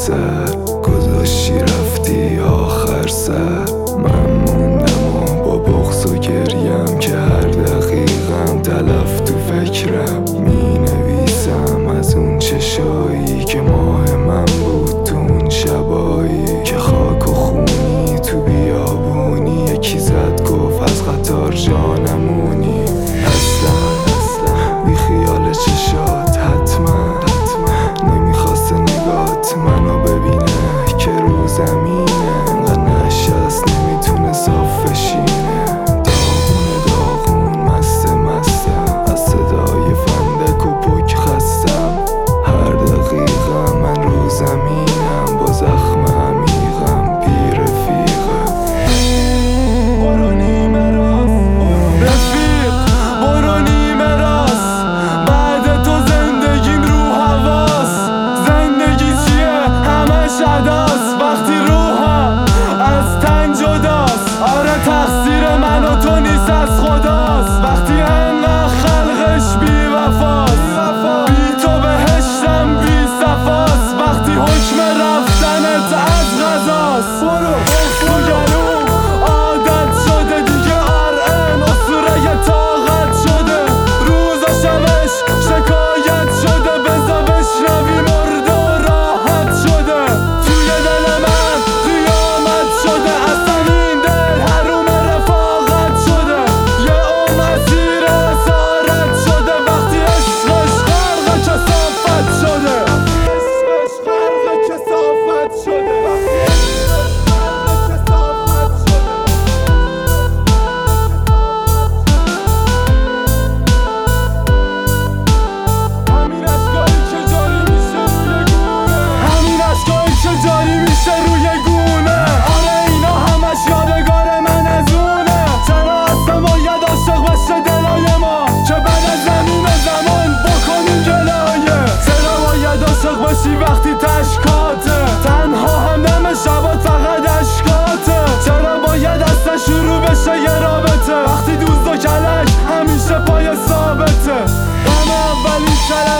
سر گذاشتی رفتی آخر سر. من موندم و با بغض و گریم که هر دقیقم تلف تو فکرم. می نویسم از اون چشایی که ماه من بود تو اون شبایی که خاک و خونی تو بیابونی یکی زد گفت از قطار جانمونی. اصلا بی خیال چشات حتما نمیخواست نگات منو ببینه که رو زمینه انقدر نشست نمیتونه صاف بشینه. داغون مستم از صدای فندک و پک خستم. هر دقیقه من رو زمینم با زخم عمیقم بی رفیقم. برو نیمه راست رفیق، برو نیمه راست. بعد تو زندگیم رو هواست. زندگی چیه همش عداست وقتی روحم از تن جداست. آره تقصیر من و تو نیست از خداست وقتی انقدر خلقش بی وفاست. بی تو بهشتم بی صفاست وقتی حکم رفتنت از غذاست. برو تو گلوم عادت شده دیگه RN اسطوره طاقت شده. روز و شبش شکایت شده بزا بشنوی مرده و راحت شده. توی دل من قیامت شده اصلا این دل حروم رفاقت شده. یه عمر مسیر اسارت شده وقتی عشقش غرق کثافت شده. عشقش غرق کثافت شده. جاری میشه روی گونه. آره اینا همش یادگار من از اونه. چرا اصلا باید عاشق باشه دلای ما که بعد از زمین زمان بکنیم گلایه؟ چرا باید عاشق باشی وقتی تشکاته؟ تنها هم دم شبات فقط اشکاته. چرا باید اصلا شروع بشه یه رابطه وقتی دوست و کلک همیشه پای ثابته؟ دم اولین کلک